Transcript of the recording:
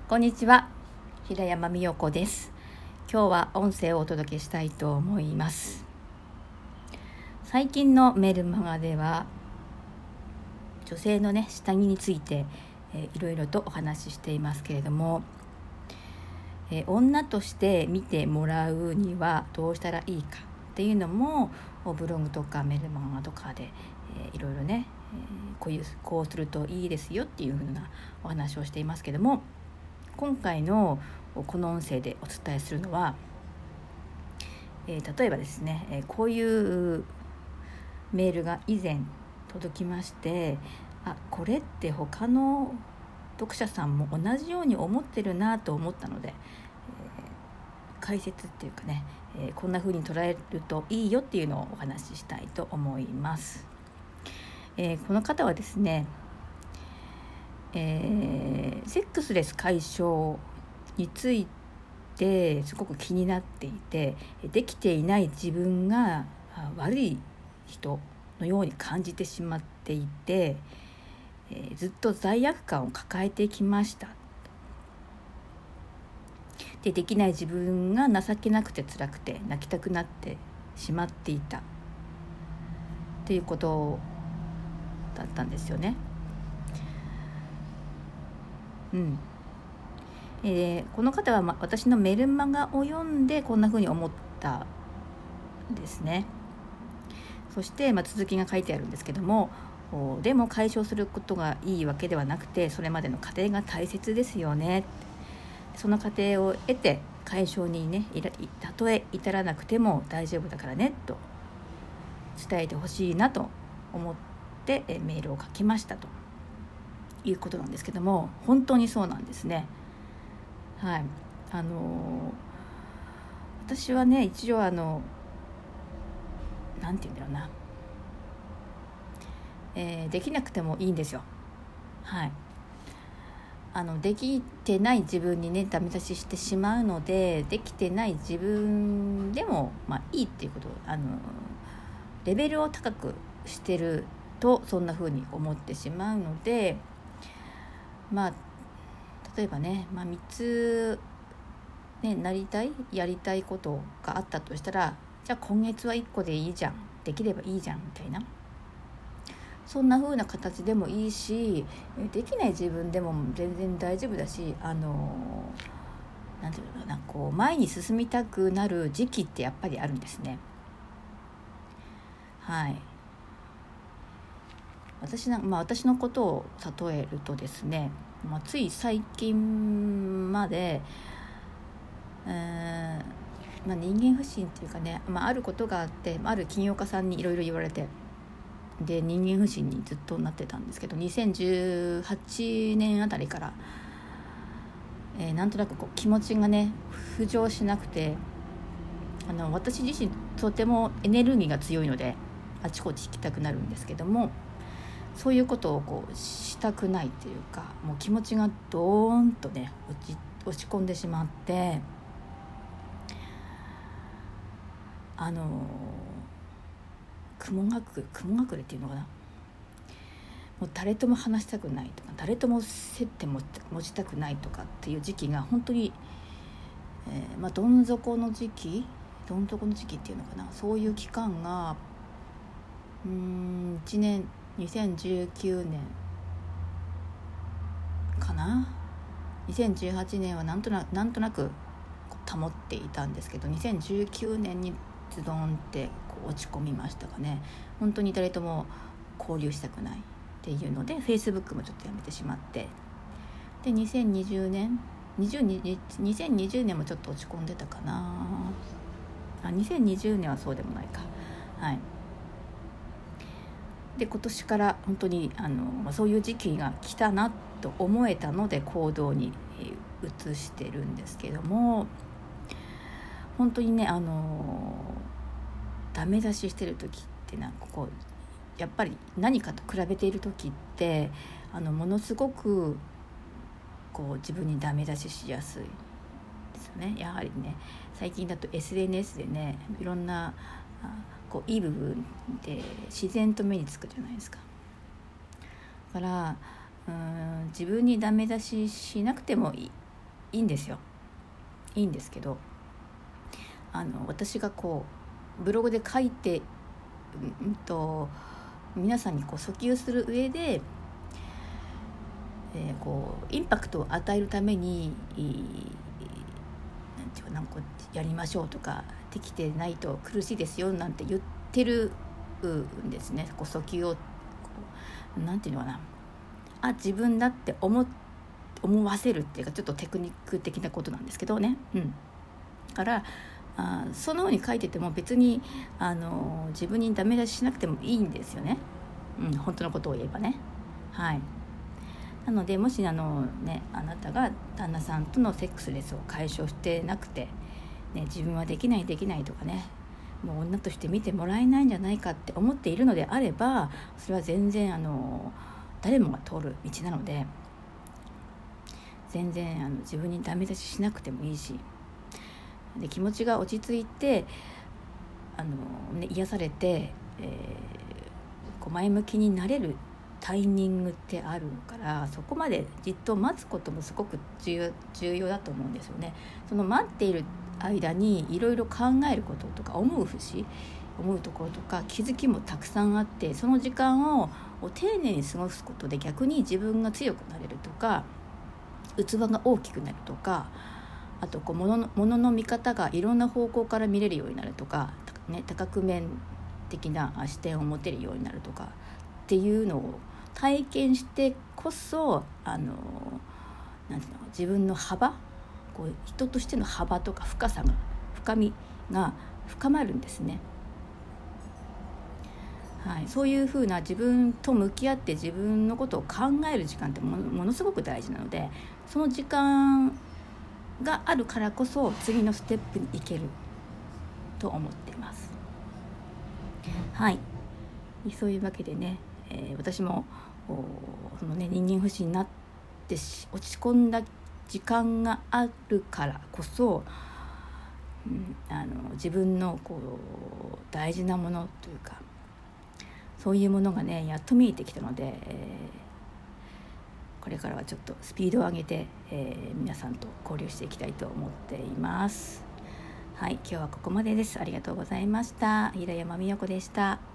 こんにちは、平山美代子です。今日は音声をお届けしたいと思います。最近のメルマガでは女性の下着について、いろいろとお話ししていますけれども、女として見てもらうにはどうしたらいいかっていうのもブログとかメルマガとかで、いろいろこうするといいですよっていうふうなお話をしていますけれども、今回のこの音声でお伝えするのは、例えばですね、こういうメールが以前届きまして、これって他の読者さんも同じように思ってるなと思ったので、解説っていうかね、こんな風に捉えるといいよっていうのをお話ししたいと思います。この方はですね、セックスレス解消についてすごく気になっていて、できていない自分が悪い人のように感じてしまっていて、ずっと罪悪感を抱えてきました。できない自分が情けなくて辛くて泣きたくなってしまっていたっていうことだったんですよね。この方は、私のメルマガを読んでこんな風に思ったんですね。そして、続きが書いてあるんですけども、でも解消することがいいわけではなくて、それまでの過程が大切ですよね。その過程を得て解消にね、たとえ至らなくても大丈夫だからねと伝えてほしいなと思ってメールを書きましたということなんですけども、本当にそうなんですね。はい。私はね、一応なんて言うんだろうな、できなくてもいいんですよ。はい。できてない自分にね、ダメ出ししてしまうので、できてない自分でもいいっていうこと、レベルを高くしてるとそんな風に思ってしまうので、例えばね、3つ、やりたいことがあったとしたら、じゃあ今月は1個でいいじゃん、できればいいじゃんみたいな、そんな風な形でもいいし、できない自分でも全然大丈夫だし、なんていうのかな、前に進みたくなる時期ってやっぱりあるんですね。はい。私のことを例えるとですね、つい最近まで、人間不信っていうかね、あることがあって、ある起業家さんにいろいろ言われて、で人間不信にずっとなってたんですけど、2018年あたりから、なんとなく気持ちがね浮上しなくて、私自身とてもエネルギーが強いのであちこち行きたくなるんですけども、そういうことをしたくないっていうか、もう気持ちがドーンとね落ち込んでしまって、雲隠れっていうのかな、もう誰とも話したくないとか、誰とも接点持ちたくないとかっていう時期が本当に、どん底の時期っていうのかな、そういう期間が1年2019年かな、2018年はなんとなく保っていたんですけど、2019年にズドンって落ち込みましたかね。本当に誰とも交流したくないっていうので Facebook もちょっとやめてしまって、で2020年もちょっと落ち込んでたかな。2020年はそうでもないか。はい。で今年から本当にそういう時期が来たなと思えたので行動に移してるんですけども、本当にねダメ出ししてる時ってやっぱり何かと比べている時ってものすごく自分にダメ出ししやすいですよね。やはりね、最近だと SNS でね、いろんないい部分で自然と目につくじゃないですか。だから自分にダメ出ししなくてもいいいいんですよ。いいんですけど、私がブログで書いて、皆さんに訴求する上で、インパクトを与えるためにやりましょうとか、できてないと苦しいですよなんて言ってるんですね。訴求をなんていうのかな、自分だって思わせるっていうか、ちょっとテクニック的なことなんですけどね。だからそのように書いてても別に自分にダメ出ししなくてもいいんですよね。本当のことを言えばね。はい。なので、もしあなたが旦那さんとのセックスレスを解消してなくて、自分はできないとかね、もう女として見てもらえないんじゃないかって思っているのであれば、それは全然誰もが通る道なので、全然自分にダメ出ししなくてもいいし、で気持ちが落ち着いて癒されて、前向きになれるタイミングってあるから、そこまでじっと待つこともすごく重要だと思うんですよね。その待っている間にいろいろ考えることとか、思うところとか気づきもたくさんあって、その時間を丁寧に過ごすことで逆に自分が強くなれるとか、器が大きくなるとか、あと物の見方がいろんな方向から見れるようになるとか、多角面的な視点を持てるようになるとかっていうのを体験してこそ、なんていうの、自分の幅、人としての幅とか深みが深まるんですね。はい、そういうふうな自分と向き合って自分のことを考える時間ってものすごく大事なので、その時間があるからこそ次のステップに行けると思っています。はい、そういうわけでね、私も人間不信になって落ち込んだ時間があるからこそ、自分の大事なものというか、そういうものがねやっと見えてきたので、これからはちょっとスピードを上げて、皆さんと交流していきたいと思っています。はい、今日はここまでです。ありがとうございました。平山美代子でした。